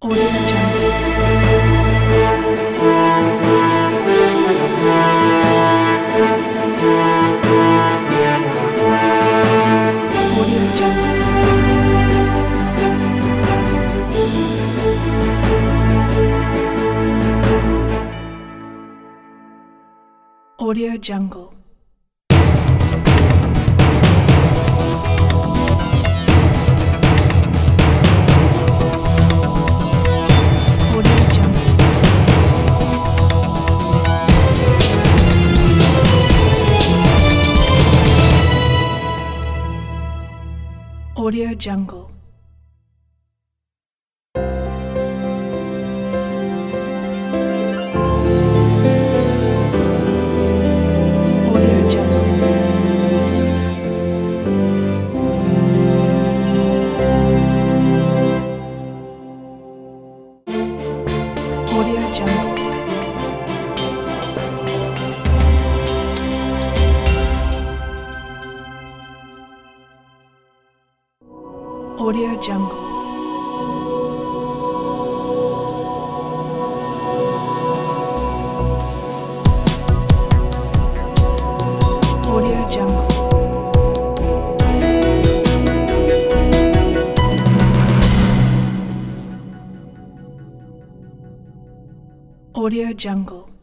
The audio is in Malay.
Audio Jungle. Audio Jungle. Audio Jungle. Audio Jungle. Audio Jungle. Audio Jungle. Audio Jungle. Audio Jungle. Audio Jungle.